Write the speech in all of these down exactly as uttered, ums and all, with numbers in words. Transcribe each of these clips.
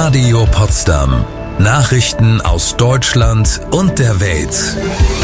Radio Potsdam. Nachrichten aus Deutschland und der Welt.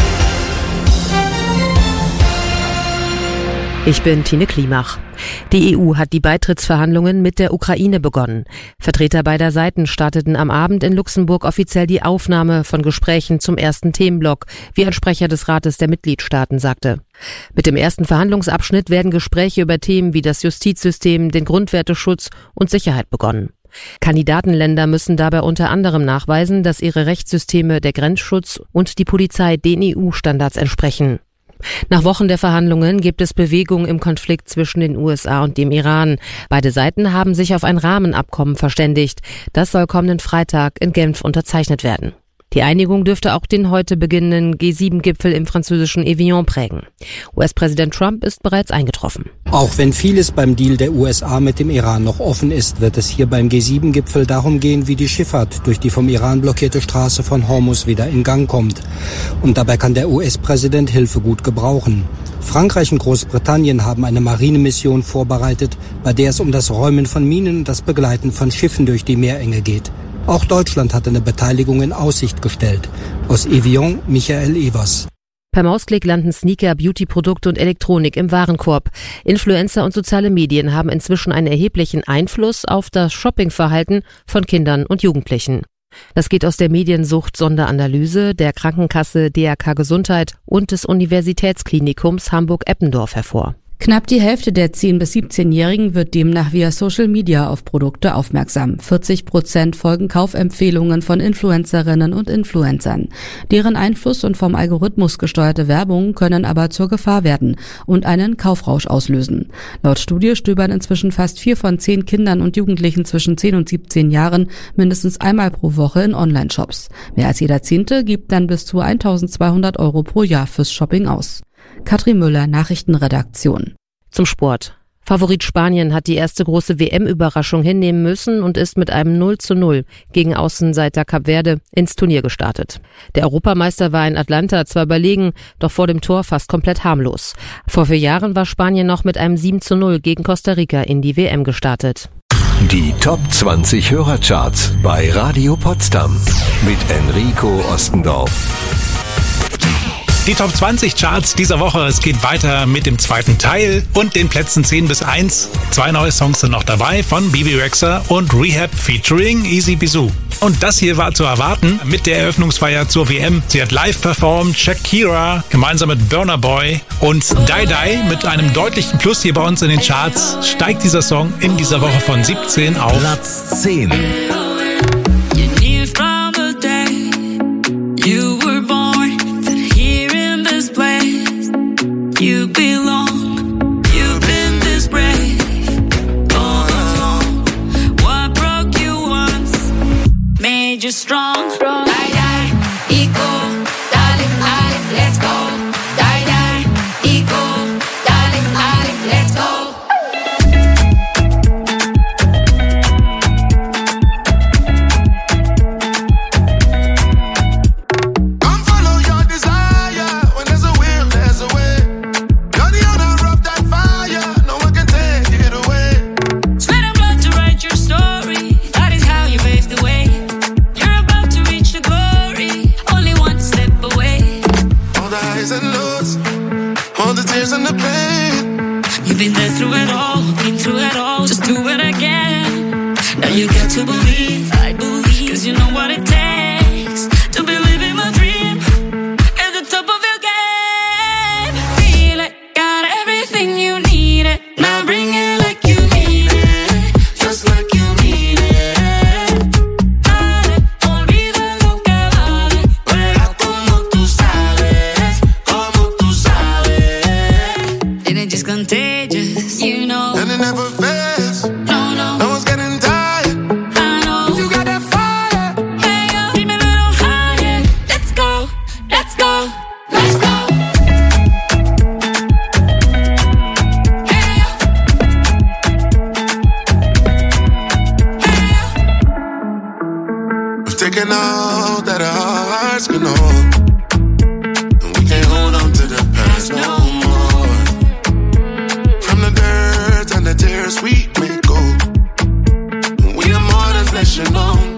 Ich bin Tine Klimach. Die E U hat die Beitrittsverhandlungen mit der Ukraine begonnen. Vertreter beider Seiten starteten am Abend in Luxemburg offiziell die Aufnahme von Gesprächen zum ersten Themenblock, wie ein Sprecher des Rates der Mitgliedstaaten sagte. Mit dem ersten Verhandlungsabschnitt werden Gespräche über Themen wie das Justizsystem, den Grundwerteschutz und Sicherheit begonnen. Kandidatenländer müssen dabei unter anderem nachweisen, dass ihre Rechtssysteme der Grenzschutz und die Polizei den E U-Standards entsprechen. Nach Wochen der Verhandlungen gibt es Bewegung im Konflikt zwischen den U S A und dem Iran. Beide Seiten haben sich auf ein Rahmenabkommen verständigt. Das soll kommenden Freitag in Genf unterzeichnet werden. Die Einigung dürfte auch den heute beginnenden G sieben Gipfel im französischen Evian prägen. U S-Präsident Trump ist bereits eingetroffen. Auch wenn vieles beim Deal der U S A mit dem Iran noch offen ist, wird es hier beim G sieben Gipfel darum gehen, wie die Schifffahrt durch die vom Iran blockierte Straße von Hormuz wieder in Gang kommt. Und dabei kann der U S-Präsident Hilfe gut gebrauchen. Frankreich und Großbritannien haben eine Marinemission vorbereitet, bei der es um das Räumen von Minen und das Begleiten von Schiffen durch die Meerenge geht. Auch Deutschland hat eine Beteiligung in Aussicht gestellt. Aus Evian, Michael Evers. Per Mausklick landen Sneaker, Beauty-Produkte und Elektronik im Warenkorb. Influencer und soziale Medien haben inzwischen einen erheblichen Einfluss auf das Shoppingverhalten von Kindern und Jugendlichen. Das geht aus der Mediensucht-Sonderanalyse der Krankenkasse D R K Gesundheit und des Universitätsklinikums Hamburg-Eppendorf hervor. Knapp die Hälfte der zehn- bis siebzehnjährigen wird demnach via Social Media auf Produkte aufmerksam. vierzig Prozent folgen Kaufempfehlungen von Influencerinnen und Influencern. Deren Einfluss und vom Algorithmus gesteuerte Werbung können aber zur Gefahr werden und einen Kaufrausch auslösen. Laut Studie stöbern inzwischen fast vier von zehn Kindern und Jugendlichen zwischen zehn und siebzehn Jahren mindestens einmal pro Woche in Online-Shops. Mehr als jeder Zehnte gibt dann bis zu eintausendzweihundert Euro pro Jahr fürs Shopping aus. Katrin Müller, Nachrichtenredaktion. Zum Sport. Favorit Spanien hat die erste große W M-Überraschung hinnehmen müssen und ist mit einem null zu null gegen Außenseiter Kap Verde ins Turnier gestartet. Der Europameister war in Atlanta zwar überlegen, doch vor dem Tor fast komplett harmlos. Vor vier Jahren war Spanien noch mit einem sieben zu null gegen Costa Rica in die W M gestartet. Die Top zwanzig Hörercharts bei Radio Potsdam mit Enrico Ostendorf. Die Top zwanzig Charts dieser Woche, es geht weiter mit dem zweiten Teil und den Plätzen zehn bis eins. Zwei neue Songs sind noch dabei von Bibi Rexha und Rehab featuring Easy Bizou. Und das hier war zu erwarten mit der Eröffnungsfeier zur W M. Sie hat live performt, Shakira gemeinsam mit Burna Boy und Die Die mit einem deutlichen Plus hier bei uns in den Charts. Steigt dieser Song in dieser Woche von siebzehn auf Platz zehn. You belong, you've been this brave all along. What broke you once made you strong. Die, die, eco, darling, darling, let's go. Die, die, eco, darling, darling, let's go. Come follow your desire. When there's a will, there's a way. All the tears and the pain. You've been there through it all, been through it all. Just do it again. Now you got to believe, I believe, cause you know what it takes to believe in my dream. At the top of your game. Feel it, got everything you need it. Now bring it like you need it. Just like you need it. Dale, olvida lo que vale. Juega como tú sabes, como tú sabes. And it's just contagious, you know. And it never fails. No, no. No one's getting tired. I know. You got that fire. Hey, yo, keep me a little higher. Let's go, let's go, let's go. Hey, yo. We've taken all that our hearts can hold, and we can't hold on to the past no more. From the dirt and the tears we may go, we are more than flesh and bone.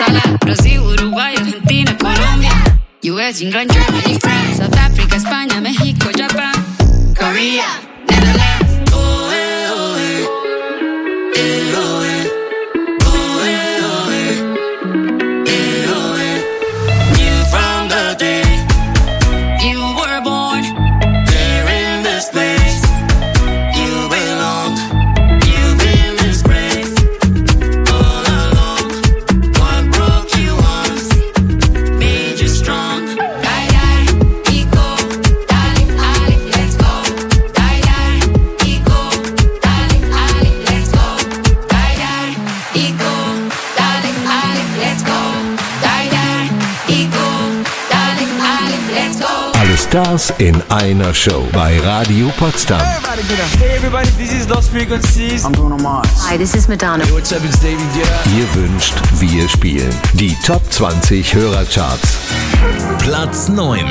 Sala, Brasil, Uruguay, Argentina, Colombia, U S, England, Germany, France, South Africa, España, México, Japan, Korea, Netherlands. Oh, eh, oh, eh. Eh, oh, eh. Oh, eh, oh, eh. Eh, oh, eh. Knew from the day you were born, there in this place you belong. You've been disgraced all along. What broke you once made you strong. Die, die, ego, dale, ale, let's go. Die, die, ego, dale, ale, let's go. Die, die, ego, dale, ale, let's go. Die, die, ego, dale, ale, let's go. Alle Stars in einer Show bei Radio Potsdam. Hey everybody, this is Lost Frequencies. I'm Bruno Mars. Hi, this is Madonna. Hey, what's up, it's David Guetta. Ihr wünscht, wir spielen. Die Top zwanzig Hörercharts. Platz neun.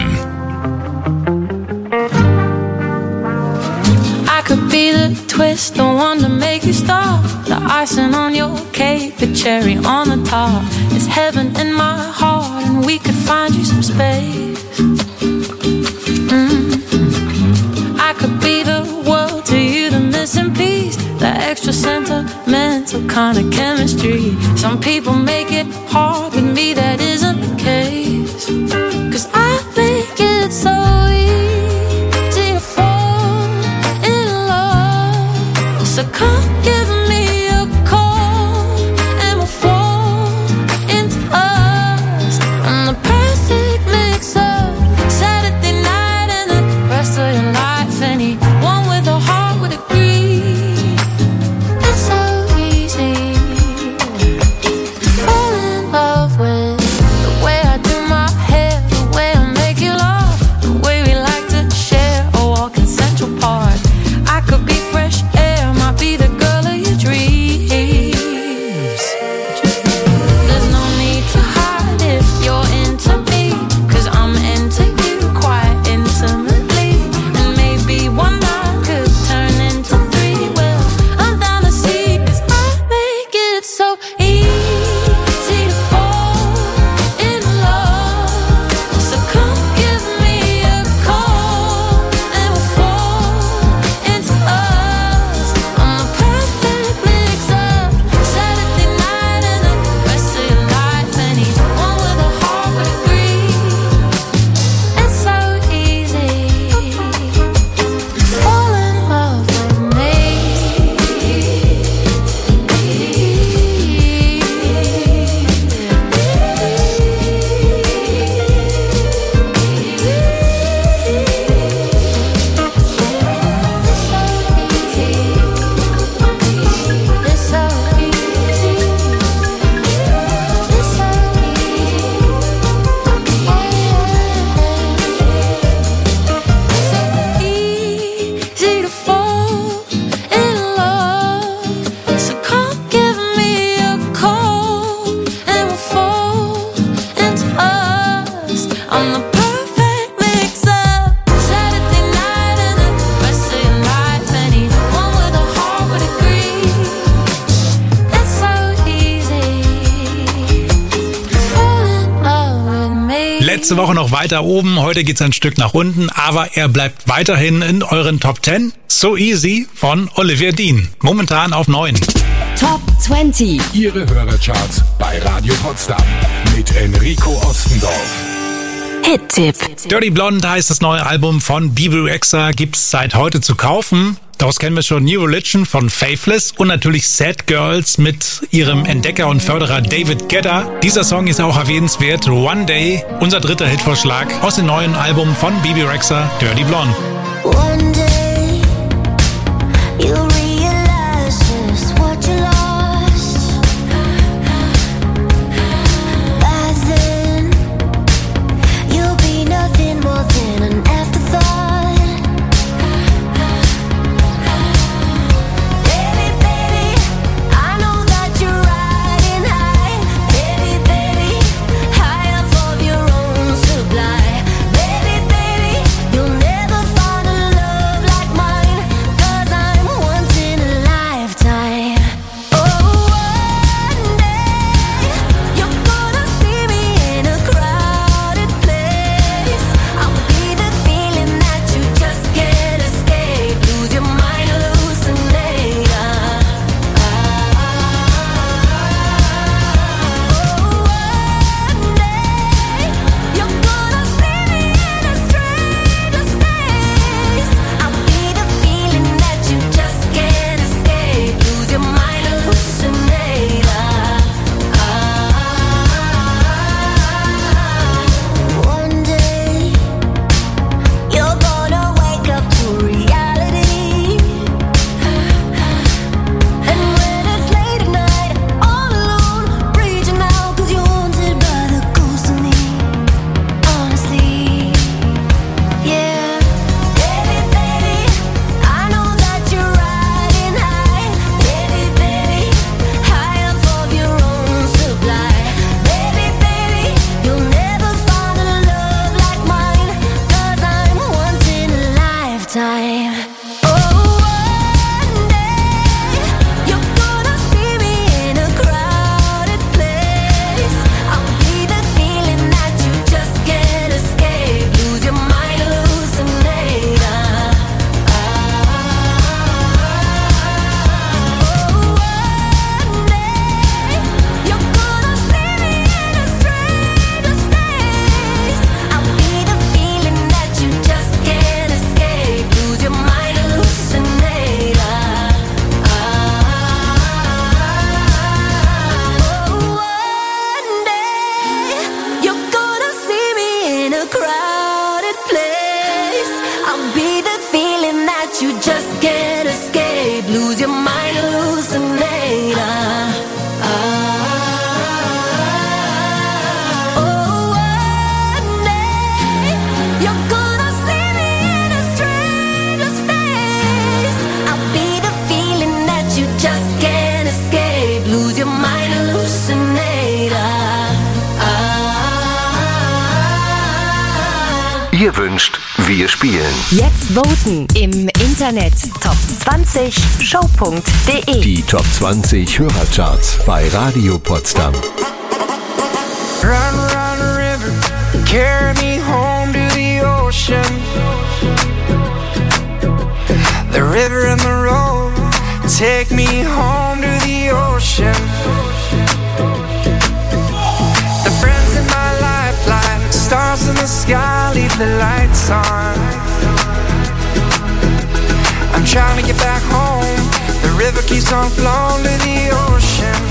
I could be the twist, the one to make you stop. The icing on your cake, the cherry on the top. It's heaven in my heart, and we could find you some space. Mm. I could be the world to you, the missing piece, the extra sentimental kind of chemistry. Some people make it hard, with me that isn't the case. 'Cause I think it's so easy to fall in love. So come give me a call and we'll fall into us. I'm the perfect mix of Saturday night and the rest of your life. Anyone with a heart would agree. It's so easy to fall in love with the way I do my hair, the way I make you laugh, the way we like to share a walk in Central Park. I could be fresh air, might be the girl of your dreams. There's no need to hide if you're into me, 'cause I'm into you quite intimately. And maybe one night could turn into three. Well, I'm down to see, 'cause I make it so easy to fall in love. So come give me a call and we'll fall into us. I'm the perfect mix of Saturday night and the rest of your life. Anyone with a heart would agree. It's so easy to fall in love with me. It's so easy. It's so easy. Easy to fall in love. So come give me a call and we'll fall into us. I'm the perfect mix of Saturday night and the rest of your life. Anyone with a heart would agree. It's so easy to fall in love with me. Letzte Woche noch weiter oben, heute geht's ein Stück nach unten, aber er bleibt weiterhin in euren Top zehn. So Easy von Olivia Dean. Momentan auf neun. Top zwanzig. Ihre Hörercharts bei Radio Potsdam mit Enrico Ostendorf. Hit-Tipp. Dirty Blonde heißt das neue Album von B B Rexha, gibt's seit heute zu kaufen. Daraus kennen wir schon New Religion von Faithless und natürlich Sad Girls mit ihrem Entdecker und Förderer David Guetta. Dieser Song ist auch erwähnenswert. One Day, unser dritter Hitvorschlag aus dem neuen Album von B B Rexha, Dirty Blonde. One day you'll realize just what you lost. By then you'll be nothing more than an afterthought. Baby, baby, I know that you're riding high. Baby, baby, high off of your own supply. Baby, baby, you'll never find a love ihr wünscht, wir spielen. Jetzt voten im Internet top zwanzig show punkt de. Die Top zwanzig Hörercharts bei Radio Potsdam. Run, run, river, carry me home to the ocean. The river and the road, take me home to the ocean. The friends in my life like stars in the sky, leave the lights on. I'm trying to get back home, the river keeps on flowing to the ocean.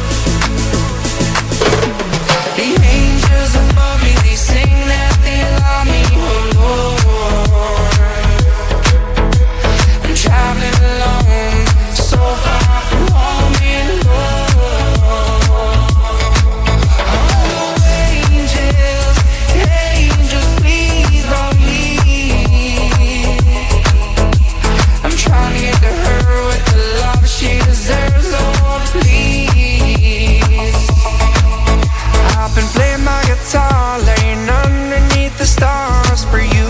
The angels above me, they sing that they love me, oh Lord. I'm traveling alone, so far from home and Lord. Oh, angels, angels, please don't leave. I'm trying to get to her with the love she deserves, Lord, please. I've been playing my guitar, laying underneath the stars for you.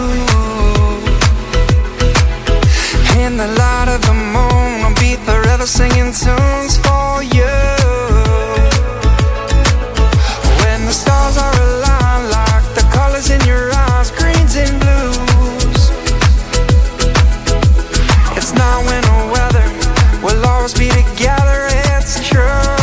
In the light of the moon, I'll be forever singing tunes for you. When the stars are aligned like the colors in your eyes, greens and blues. It's not winter weather, we'll always be together, it's true.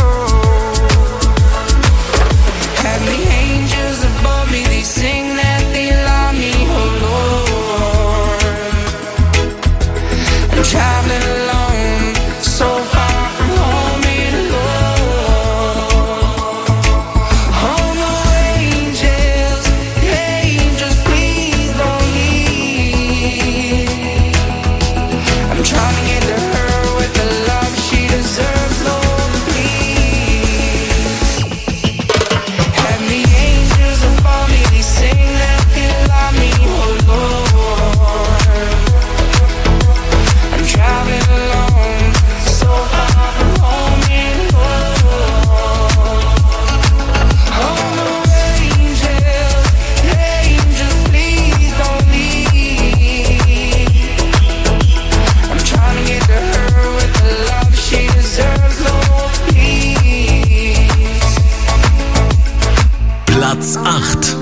And the angels above me, they sing that they love me, oh Lord. I'm traveling alone, so far from home and Lord. Oh no, angels, angels, please don't leave. I'm trying to get to her with the love she deserves, Lord, please. And the angels above me, they sing that they love me, oh Lord. I'm traveling alone, so far from home and Lord. Oh no, angels, angels, please don't leave. I'm trying to get to her with the love she deserves, Lord, please. Platz acht.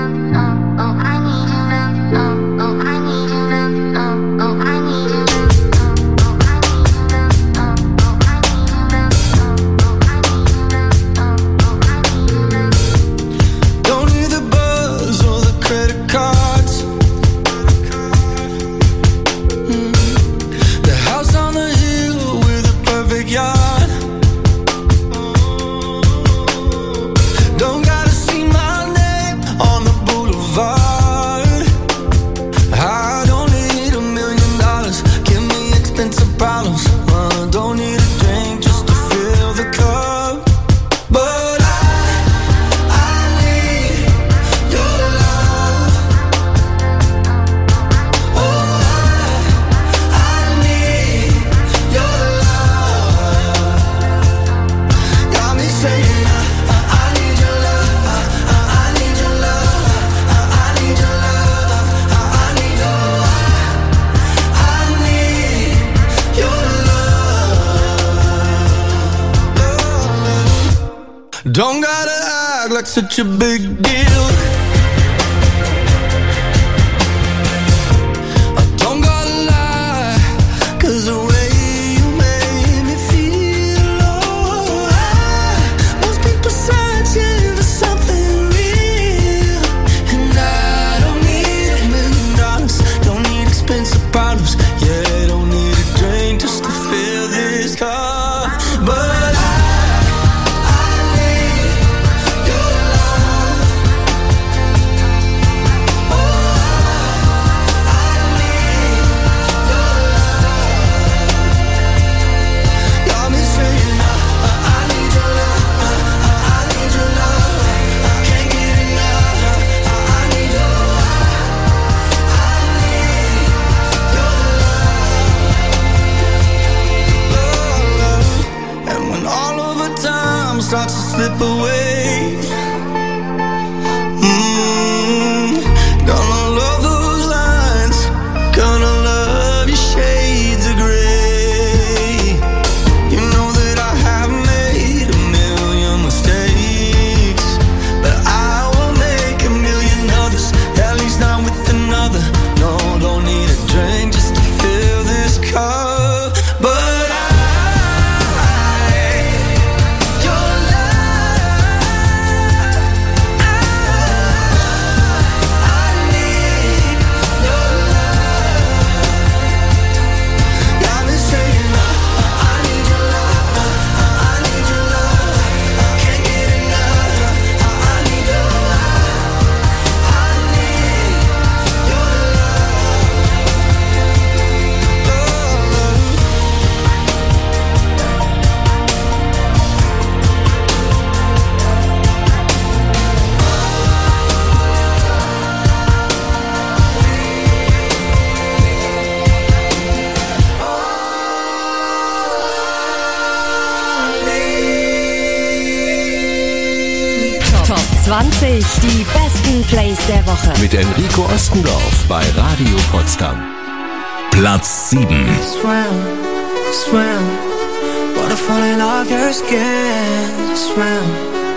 Don't need the buzz or the credit cards. Mm. The house on the hill with a perfect yard. Don't gotta see my name on the boulevard. I don't need a million dollars, give me expensive problems. I don't need a drink just to fill the cup. But I, I need your love. Oh, I, I need your love. Got me saying I, I, I need your love. I, I, I need your love. I, I need your love. I, I need your I, I need your love. Don't gotta act like such a big deal. I don't gotta lie, 'cause the way you made me feel, oh, I must be searching for something real. And I don't need a million dollars, don't need expensive problems. Yeah, I don't need a drink just to fill this cup. But I, I need your love. zwanzig. Die besten Plays der Woche. Mit Enrico Ostendorf bei Radio Potsdam. Platz sieben. Swim, swim, water falling off your skin. Swim,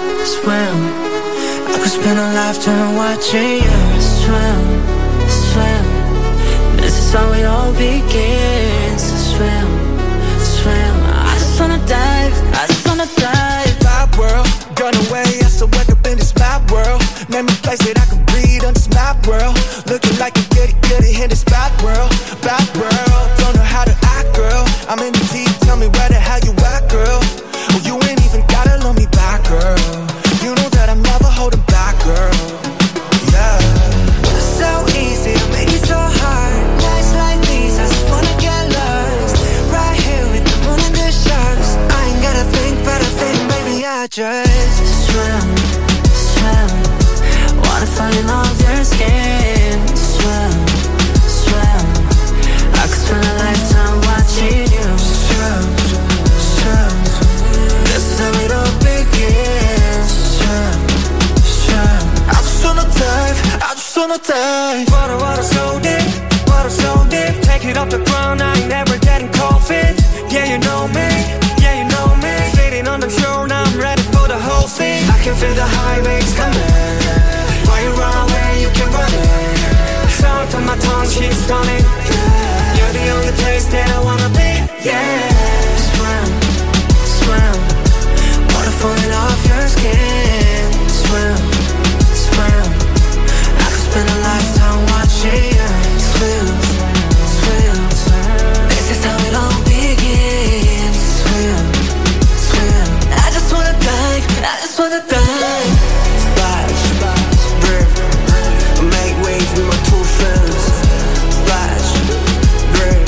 swim, I could spend a lifetime watching you. Swim, swim, this is how it all begins. Swim, swim, I just wanna dive, I just wanna dive. Bad world, gone away, I still wake up in this mad world. Name a place that I can breathe on this mad world. Looking like a goody goody in this bad world. Bad world, don't know how to act, girl. I'm in the deep, tell me where the hell you at, girl. Oh, you ain't even gotta love me back, girl. You know that I'm never holding back, girl. Yeah. It's so easy to make it so hard. Nights like these, I just wanna get lost. Right here with the moon and the stars. I ain't gotta think, but I think, baby, I just swim, swim. Water falling off your skin. Swim, swim. I could spend a lifetime watching you. Swim, swim. This is how it all begins. Swim, swim. I just wanna dive, I just wanna dive. Water, water so deep, water so deep. Take it off the ground, I ain't never getting cold feet. Yeah, you know me, yeah, you know me. Sitting on the shore, now I'm ready for the whole thing. I can feel the high waves coming. Why you run away, you can run it. Sound on my tongue, she's stunning. You're the only place that I wanna be, yeah. Swim, swim. Water falling off your skin. Swim, swim. I could spend a lifetime watching you. Swim, swim, swim. This is how it all begins. Swim, swim. I just wanna dive, I just wanna dive. Splash, drip, make waves with my two friends. Splash, drip,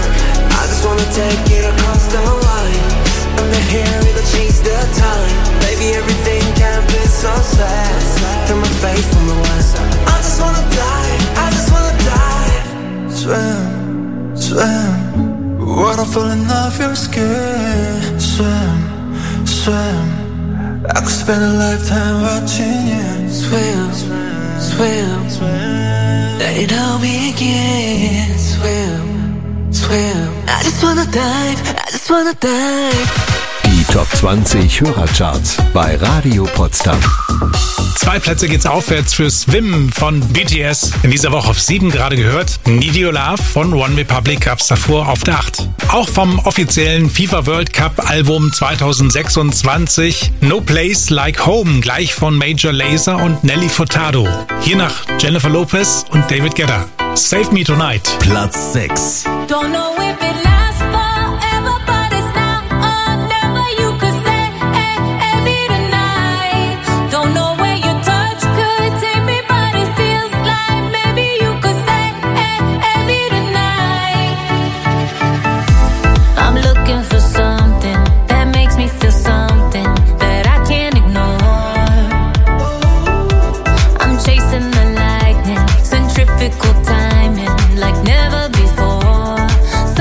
I just wanna take it across the line. Under here, it'll change the time. Baby, everything can be so sad. Through my face from the west. I just wanna dive, I just wanna dive. Swim, swim, water falling off your skin. Swim, swim, I could spend a lifetime watching you. Swim, swim, swim. Let it all begin. Swim, swim. I just wanna dive, I just wanna dive. Die Top zwanzig Hörercharts bei Radio Potsdam. Zwei Plätze geht's aufwärts für Swim von B T S. In dieser Woche auf sieben gerade gehört. Need Your Love von One Republic gab's davor auf der acht. Auch vom offiziellen FIFA World Cup Album zwanzig sechsundzwanzig No Place Like Home, gleich von Major Lazer und Nelly Furtado. Hier nach Jennifer Lopez und David Guetta. Save Me Tonight. Platz sechs. Don't know if it lasts forever, but it's now or never. You could say, hey, hey, me tonight. Don't know where your touch could take me, but it feels like maybe you could say, hey, hey, me tonight. I'm looking for something that makes me feel something that I can't ignore. I'm chasing the lightning, centrifugal timing like never before.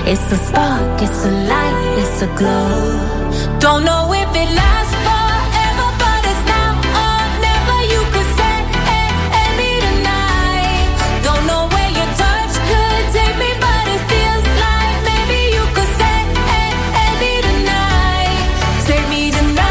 It's a spark, it's a light, it's a glow. Don't know if it lasts forever, but it's now or never. You could say, hey, hey, me tonight. Don't know where your touch could take me, but it feels like maybe you could say, hey, hey, me tonight. Take me tonight.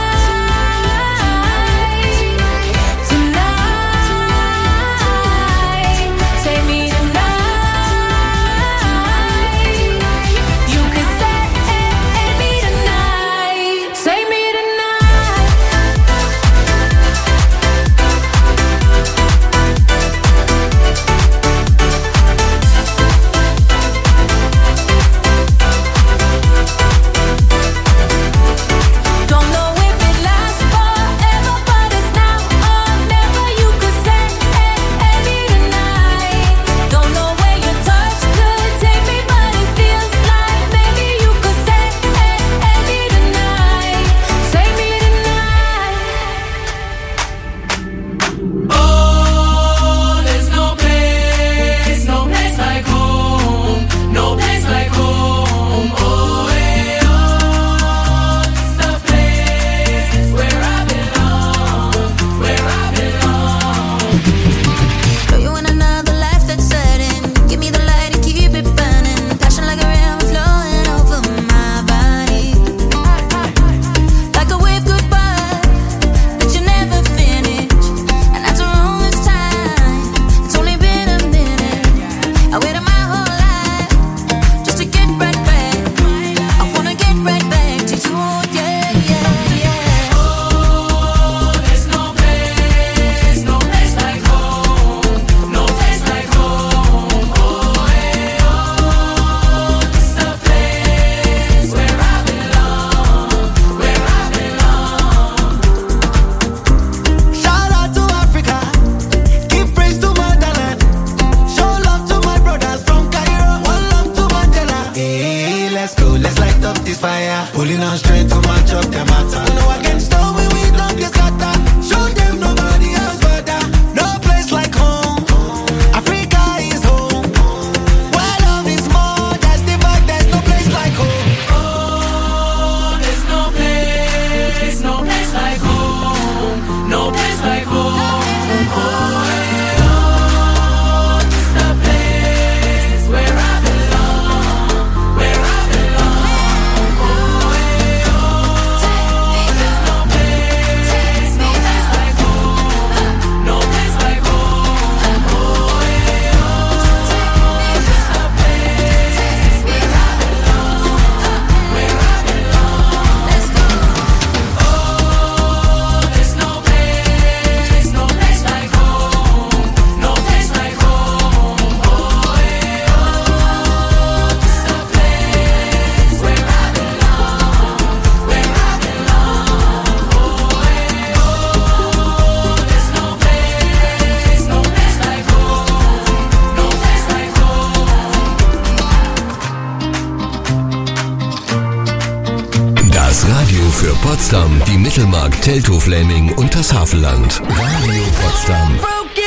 Für Potsdam, die Mittelmark, Teltow-Fläming und das Havelland. Radio Potsdam.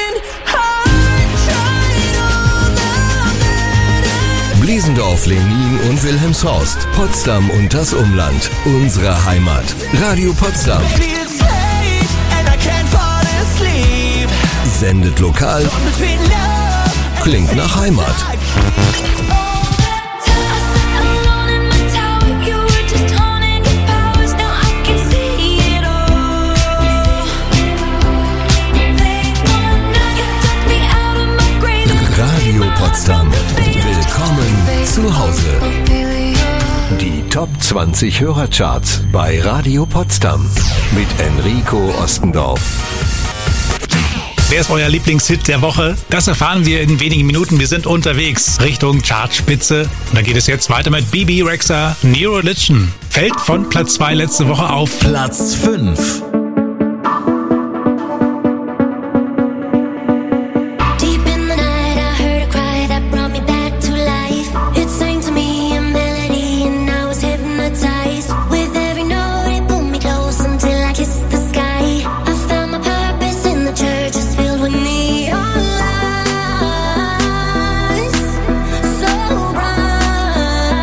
Bliesendorf, Lenin und Wilhelmshorst. Potsdam und das Umland. Unsere Heimat. Radio Potsdam. Sendet lokal. Klingt nach Heimat. Radio Potsdam. Willkommen zu Hause. Die Top zwanzig Hörercharts bei Radio Potsdam mit Enrico Ostendorf. Wer ist euer Lieblingshit der Woche? Das erfahren wir in wenigen Minuten. Wir sind unterwegs Richtung Chartspitze. Und dann geht es jetzt weiter mit B B Rexha, New Religion. Fällt von Platz zwei letzte Woche auf Platz fünf. So bright.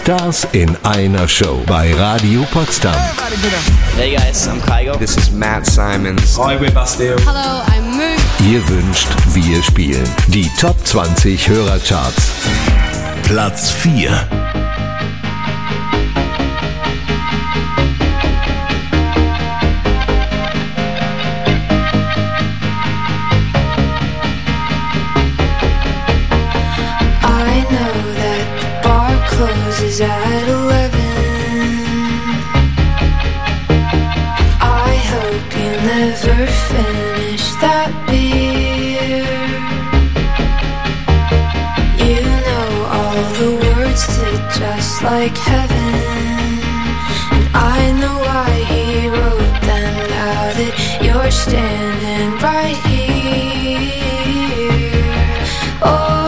Stars in einer Show bei Radio Potsdam. Hey guys, I'm Kygo. This is Matt Simons. Hi, we're Bastille. Hello, I'm Moo. Ihr wünscht, wir spielen. Die Top zwanzig Hörercharts. Platz vier. Closes at eleven. I hope you never finish that beer. You know all the words to Just Like Heaven, and I know why he wrote them. Now that you're standing right here. Oh,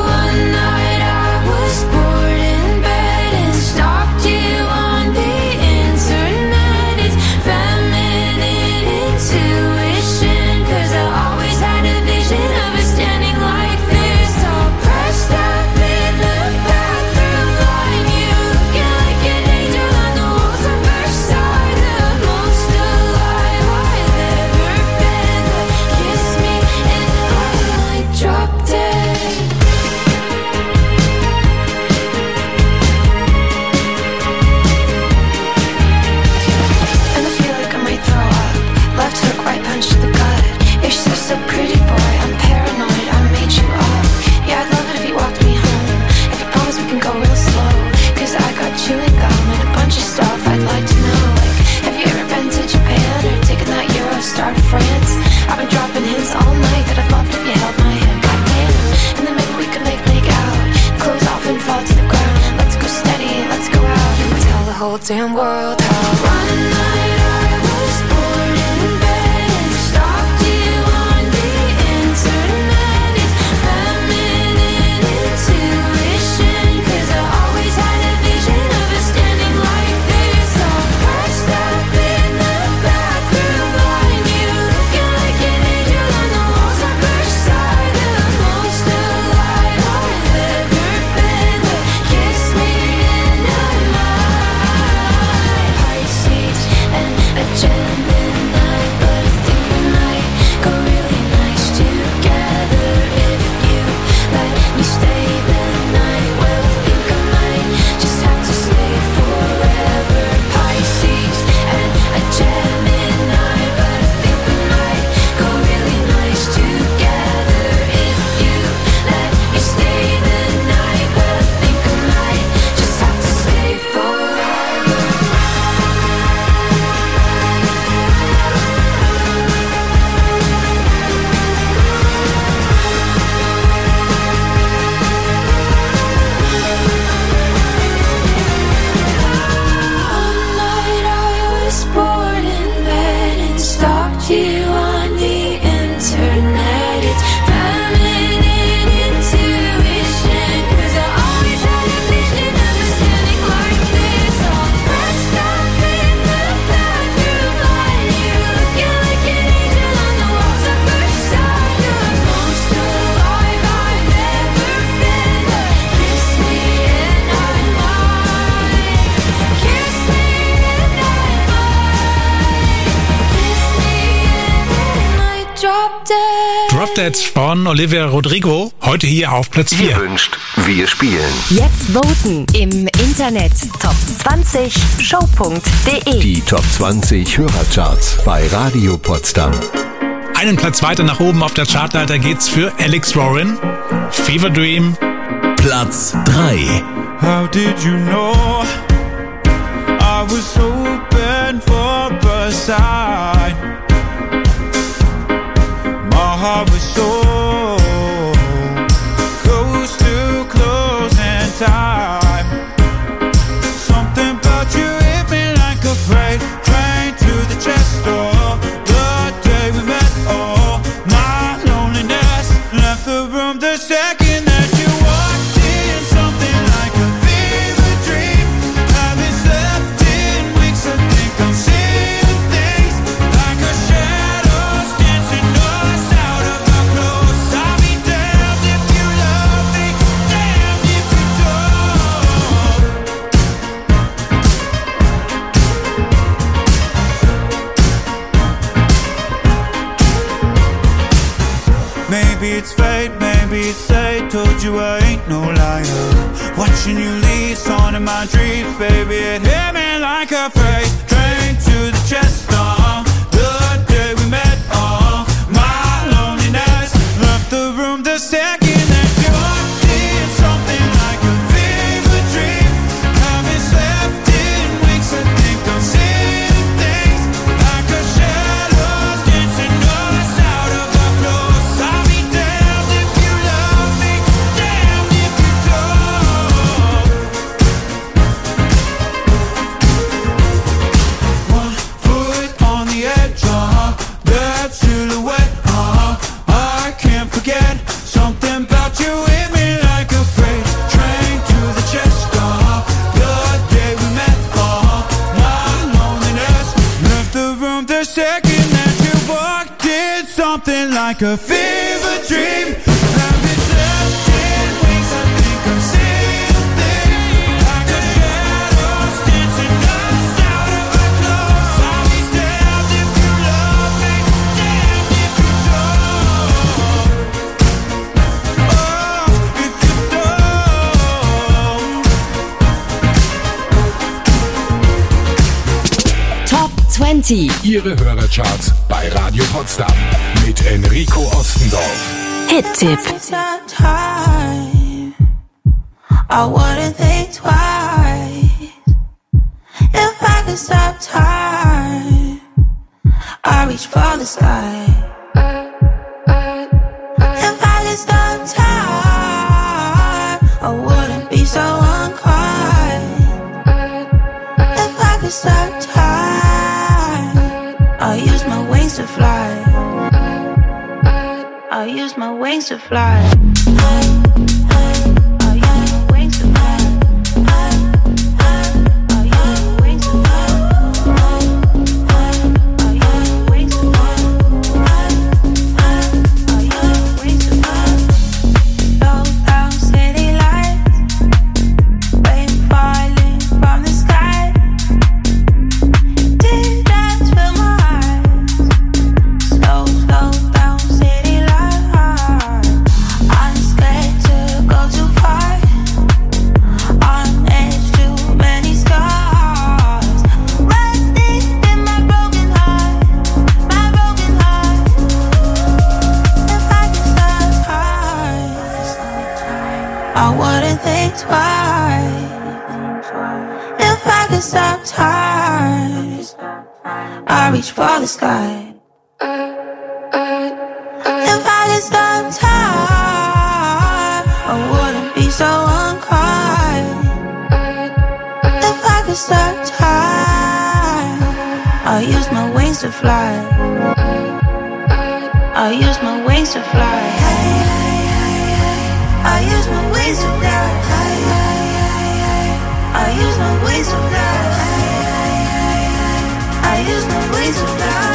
damn world how one night I was bored in bed and stalked you on the internet. It's feminine intuition, cause I always had a vision of us standing like this, all pressed up in the bathroom line. You looking like an angel on the walls of Versailles, the most alive I've ever been. But kiss me and I might and a Gemini, but I think we might go really nice together if you let me stay the night. Well, I think I might just have to stay forever. Pisces and a Gemini, but I think we might go really nice together if you let me stay the night. Well, I think I might just have to stay forever. You on the internet. It's feminine intuition, cause I always had a vision of us standing like this, all pressed up in the bathroom line. You looking like an angel on the walls of Versailles. You're the most alive I've ever been. But kiss me and I might, kiss me and I might, kiss me. Drop Dead. Drop Dead von Olivia Rodrigo, heute hier auf Platz vier. Ihr wünscht, wir spielen. Jetzt voten im Internet top zwanzig show punkt de. Die Top zwanzig Hörercharts bei Radio Potsdam. Einen Platz weiter nach oben auf der Chartleiter geht's für Alex Warren, Fever Dream. Platz drei. How did you know I was open for a sign? My heart was so close to closing time. Something about you hit me like a freight train to the chest door. The day we met, oh, my loneliness left the room the second that you walked in. Something like a fever dream. Haven't slept in weeks, I think I'm seeing things like a shadows dancing us out of our clothes. I'll be damned if you love me, damned if you don't. you I ain't no liar. Watching you leave on in my dreams, baby, it hit me like a freight train to the chest. Uh, the day we met, uh, my loneliness left the room the second that you walked in. Something like a fever dream. Haven't slept in weeks. I think I'm seeing things like a shadow dancing us out of our clothes. I'll be damned if you love me, damned if you don't. One foot on the edge, uh-huh. That silhouette, uh-huh. I can't forget. Something about you hit me like a freight train to the chest, uh-huh. The day we met, uh-huh. My loneliness left the room the second that you walked in. Something like a fever dream. Haven't slept in weeks. I think I'm seeing things like a shadows dancing us out of our clothes. I'll be damned if you love me, damned if you don't. Oh, if you don't. Top zwanzig. Ihre Hörercharts bei Radio Potsdam mit Enrico Ostendorf. Hit-Tipp. Time, I wouldn't think twice. If I could stop time, I reach for the sky. If I could stop time, I wouldn't be so unkind. If I could stop time, I'll use my wings to fly. I'll use my wings to fly. I'll use my wings to fly. I'll use my wings to fly. I'll use my wings to fly. I'll use my wings to fly. Low down city lights, rain falling from the sky. Teardrops fill my eyes. Slow, slow down city lights. I'm scared to go too far. On edge, too many scars. Rust deep in my broken heart, my broken heart. If I could stop time, I wouldn't think twice. If I could stop time, I reach for the sky. If I could stop time, I wouldn't be so unkind. If I could stop time, I'll use my wings to fly. I'll use my wings to fly. I'll use my wings to fly. I'll use my wings to fly. I'll use my wings to fly.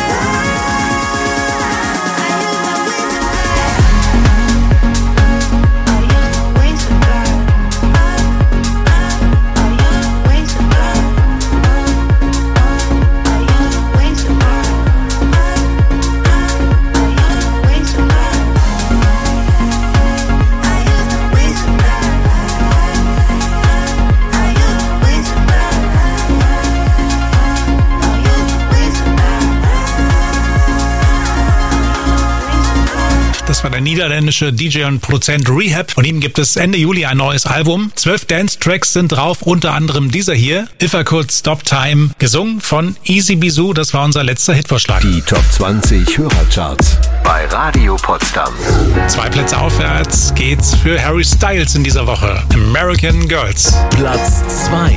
Das war der niederländische D J und Produzent Rehab. Von ihm gibt es Ende Juli ein neues Album. Zwölf Dance-Tracks sind drauf, unter anderem dieser hier, If I Could Stop Time, gesungen von Easy Bisou. Das war unser letzter Hitvorschlag. Die Top zwanzig Hörercharts bei Radio Potsdam. Zwei Plätze aufwärts geht's für Harry Styles in dieser Woche. American Girls. Platz zwei.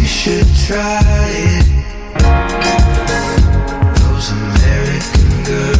Try it. Those American girls.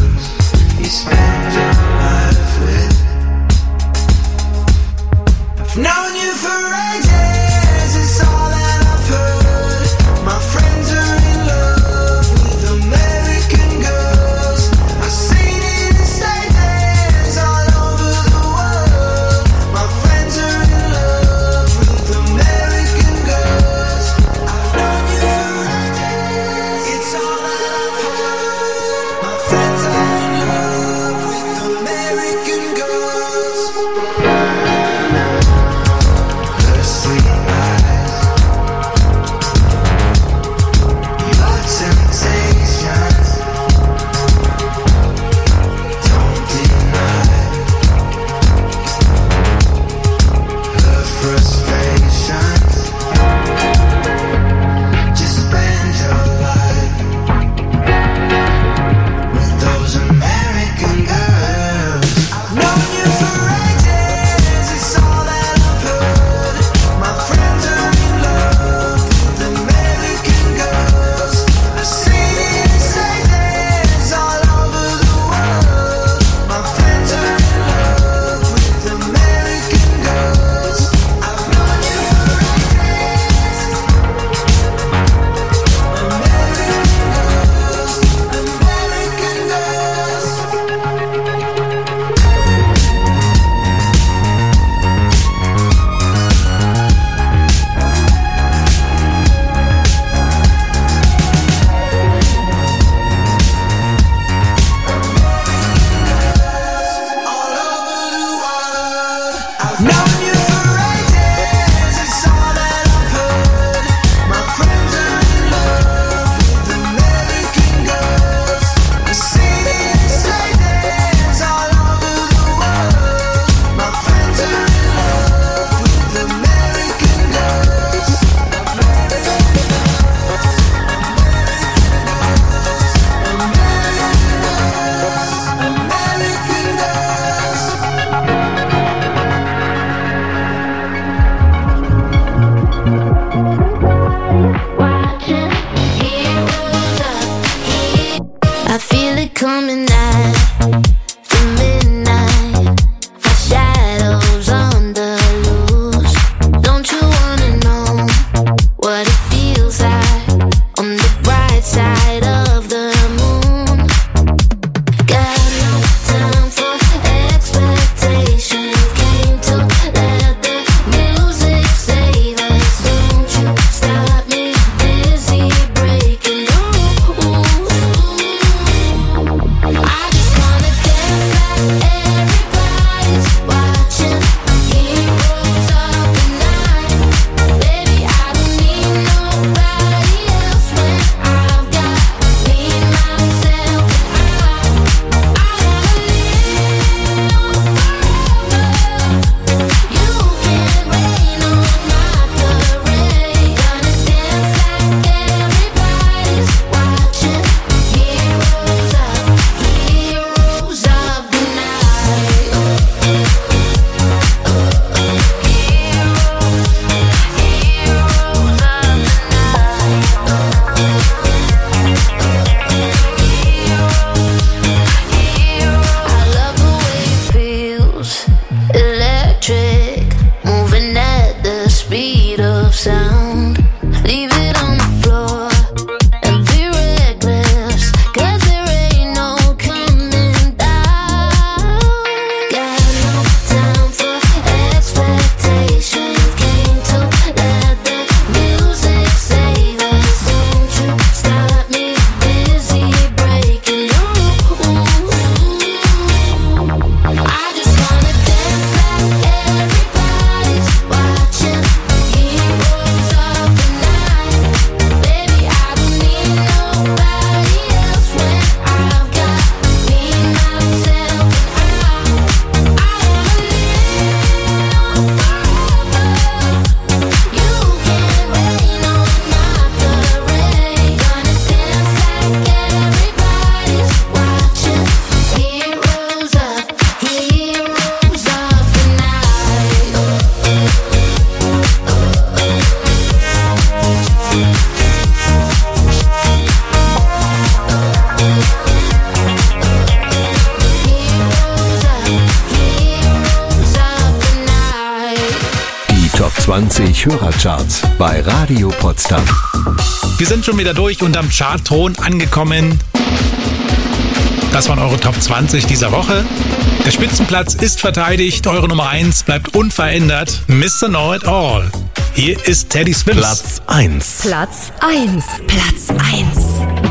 zwanzig Hörercharts bei Radio Potsdam. Wir sind schon wieder durch und am Chartthron angekommen. Das waren eure Top zwanzig dieser Woche. Der Spitzenplatz ist verteidigt, eure Nummer eins bleibt unverändert. Mister Know It All. Hier ist Teddy Swims. Platz eins. Platz eins. Platz eins.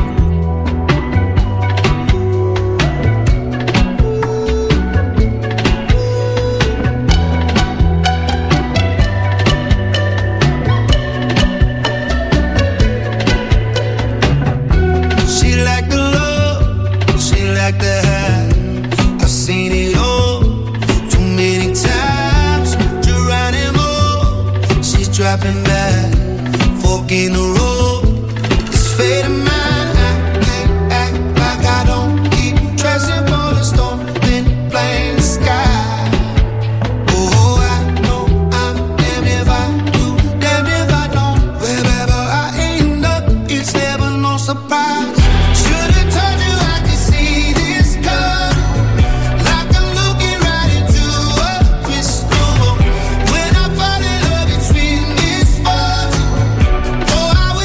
Dropping back, fork in the road. It's fate of mine. I can't act like I don't keep dressing for the storm in plain sky. Oh, I know I'm damned if I do, damned if I don't. Wherever I end up, it's never no surprise. Should've told you I could see this coming, like I'm looking right into a crystal ball. When I fall in love, it's sweet. Oh, I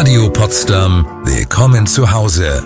Radio Potsdam, willkommen zu Hause.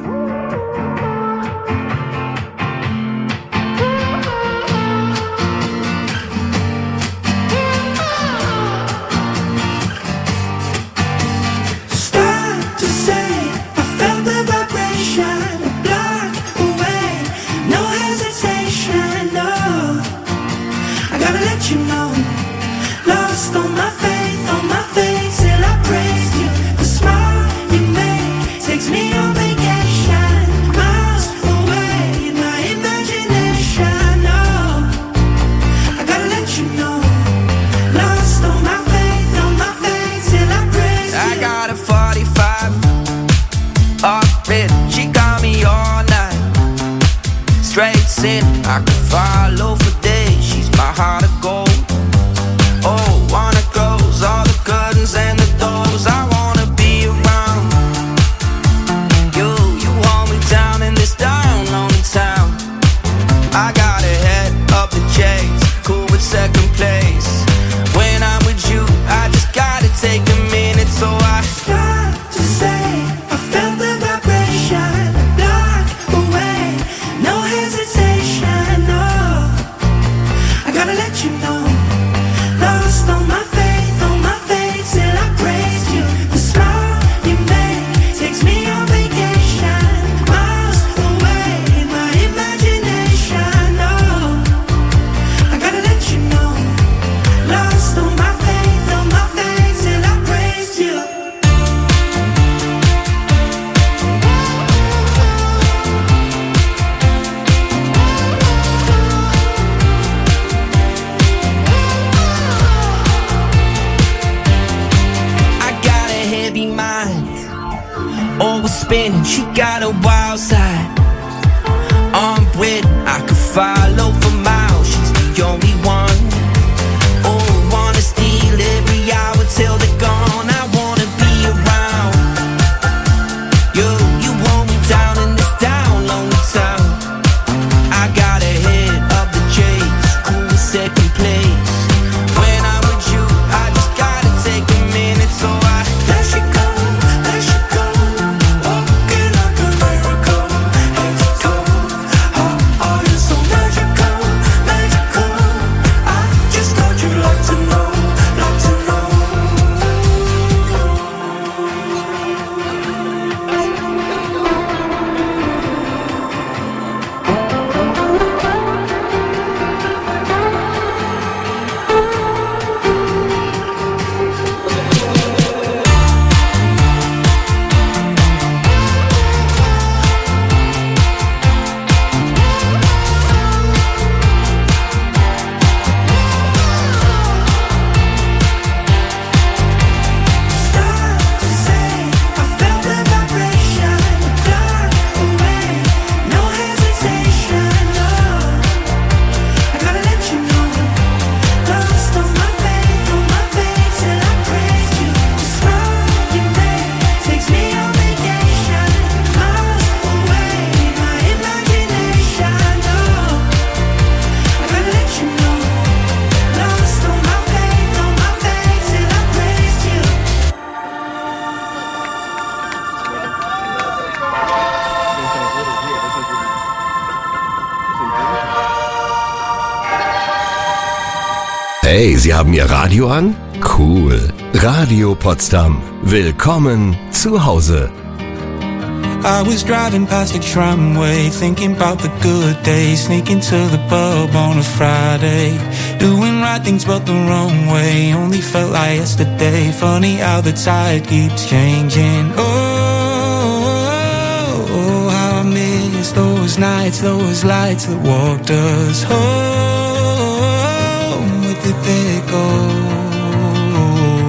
Hey, Sie haben Ihr Radio an? Cool. Radio Potsdam. Willkommen zu Hause. I was driving past the tramway, thinking about the good days, sneaking to the pub on a Friday, doing right things but the wrong way, only felt like yesterday, funny how the tide keeps changing. Oh, oh, oh, how I miss those nights, those lights that walked us home. Where did they go?